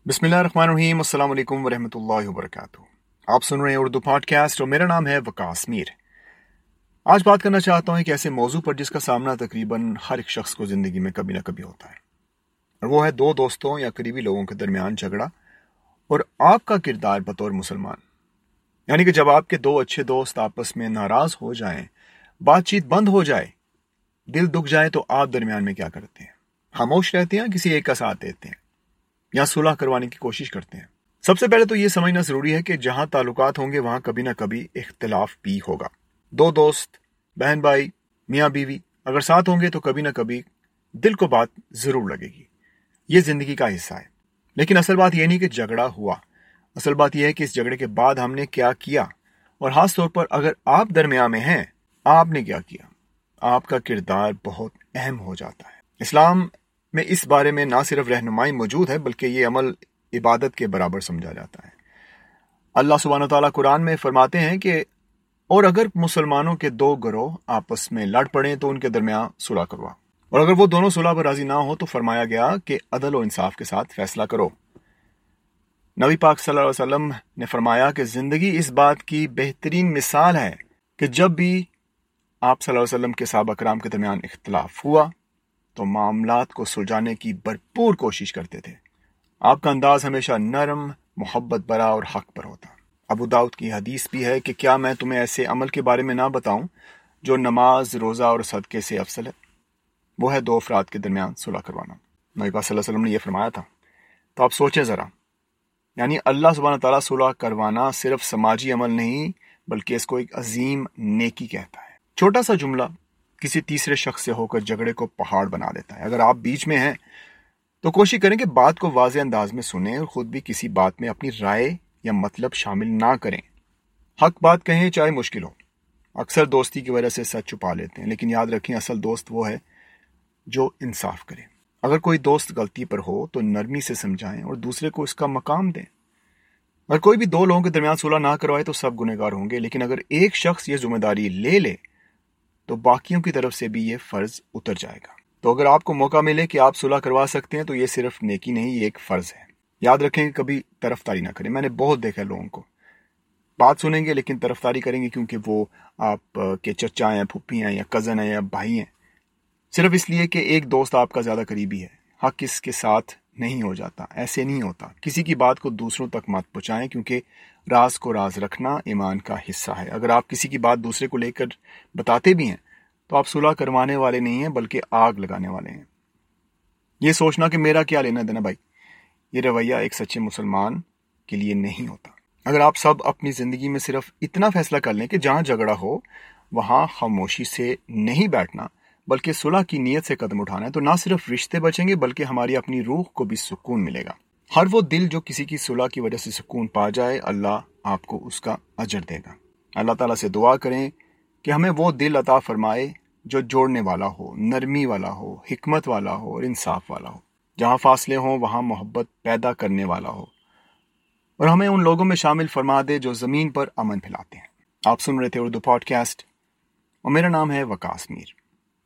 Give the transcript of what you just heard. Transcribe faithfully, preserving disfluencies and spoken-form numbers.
बिस्मिल्लाहिर्रहमानिर्रहीम, अस्सलाम वालेकुम वरहमतुल्लाहि वबरकातुहू। आप सुन रहे हैं उर्दू पॉडकास्ट और मेरा नाम है वकास मीर। आज बात करना चाहता हूं एक ऐसे मौजू पर जिसका सामना तकरीबन हर एक शख्स को जिंदगी में कभी ना कभी होता है, और वो है दो दोस्तों या करीबी लोगों के दरमियान झगड़ा और आपका किरदार बतौर मुसलमान। यानी कि जब आपके दो अच्छे दोस्त आपस में नाराज हो जाएं, बातचीत बंद हो जाए, दिल दुख जाए, तो आप दरमियान में क्या करते हैं? खामोश रहते हैं, किसी एक का साथ देते हैं या सुलह करवाने की कोशिश करते हैं? सबसे पहले तो ये समझना जरूरी है कि जहां ताल्लुकात होंगे वहां कभी ना कभी इख्तिलाफ भी होगा। दो दोस्त, बहन भाई, मियाँ बीवी अगर साथ होंगे तो कभी ना कभी दिल को बात जरूर लगेगी। ये जिंदगी का हिस्सा है। लेकिन असल बात यह नहीं कि झगड़ा हुआ, असल बात यह है कि इस झगड़े के बाद हमने क्या किया, और खास तौर पर अगर आप दरमियान में हैं, आपने क्या किया। आपका किरदार बहुत अहम हो जाता है। इस्लाम में इस बारे में ना सिर्फ रहनुमाई मौजूद है बल्कि ये अमल इबादत के बराबर समझा जाता है। अल्लाह सुब्हानहू व तआला कुरान में फरमाते हैं कि और अगर मुसलमानों के दो गिरोह आपस में लड़ पड़े तो उनके दरमियान सुलह करवा, और अगर वो दोनों सुलह पर राजी ना हो तो फरमाया गया कि अदल और इंसाफ के साथ फैसला करो। नबी पाक सल्लल्लाहु अलैहि वसल्लम ने फरमाया कि जिंदगी इस बात की बेहतरीन मिसाल है कि जब भी आप सल्लल्लाहु अलैहि वसल्लम के सहाबा कराम के दरमियान इख्तिलाफ हुआ तो मामलात को सुलझाने की भरपूर कोशिश करते थे। आपका अंदाज हमेशा नरम, मोहब्बत भरा और हक पर होता। अबू दाऊद की हदीस भी है कि क्या मैं तुम्हें ऐसे अमल के बारे में ना बताऊं जो नमाज, रोज़ा और सदके से अफसल है? वो है दो अफराद के दरमियान सुलह करवाना। नबी पाक सल्लल्लाहु अलैहि वसल्लम ने यह फरमाया था। तो आप सोचें ज़रा, यानी अल्लाह सुब्हानहू तआला सुलह करवाना सिर्फ समाजी अमल नहीं बल्कि इसको एक अजीम नेकी कहता है। छोटा सा जुमला किसी तीसरे शख्स से होकर झगड़े को पहाड़ बना देता है। अगर आप बीच में हैं तो कोशिश करें कि बात को वाज़ेह अंदाज में सुनें और खुद भी किसी बात में अपनी राय या मतलब शामिल ना करें। हक बात कहें चाहे मुश्किल हो। अक्सर दोस्ती की वजह से सच छुपा लेते हैं, लेकिन याद रखें असल दोस्त वो है जो इंसाफ करे। अगर कोई दोस्त गलती पर हो तो नरमी से समझाएं और दूसरे को इसका मकाम दें। अगर कोई भी दो लोगों के दरमियान सुलह ना करवाए तो सब गुनहगार होंगे, लेकिन अगर एक शख्स ये जिम्मेदारी ले ले तो बाकियों की तरफ से भी ये फर्ज उतर जाएगा। तो अगर आपको मौका मिले कि आप सुलह करवा सकते हैं तो ये सिर्फ नेकी नहीं, ये एक फर्ज है। याद रखें कभी तरफदारी ना करें। मैंने बहुत देखा है लोगों को बात सुनेंगे लेकिन तरफदारी करेंगे क्योंकि वो आप के चचा हैं, फुप्पी हैं या कजन है या भाई हैं, सिर्फ इसलिए कि एक दोस्त आपका ज्यादा करीबी है। हक किसके साथ नहीं हो जाता, ऐसे नहीं होता। किसी की बात को दूसरों तक मत पहुंचाएं क्योंकि राज को राज रखना ईमान का हिस्सा है। अगर आप किसी की बात दूसरे को लेकर बताते भी हैं तो आप सुलह करवाने वाले नहीं हैं बल्कि आग लगाने वाले हैं। ये सोचना कि मेरा क्या लेना देना भाई, ये रवैया एक सच्चे मुसलमान के लिए नहीं होता। अगर आप सब अपनी जिंदगी में सिर्फ इतना फैसला कर लें कि जहां झगड़ा हो वहां खामोशी से नहीं बैठना बल्कि सुलह की नीयत से कदम उठाना है, तो ना सिर्फ रिश्ते बचेंगे बल्कि हमारी अपनी रूह को भी सुकून मिलेगा। हर वो दिल जो किसी की सुलह की वजह से सुकून पा जाए, अल्लाह आपको उसका अजर देगा। अल्लाह ताला से दुआ करें कि हमें वो दिल अता फरमाए जो जोड़ने वाला हो, नरमी वाला हो, हिकमत वाला हो और इंसाफ वाला हो। जहां फासले हो वहां मोहब्बत पैदा करने वाला हो, और हमें उन लोगों में शामिल फरमा दे जो जमीन पर अमन फैलाते हैं। आप सुन रहे थे उर्दू पॉडकास्ट और मेरा नाम है वकास मीर।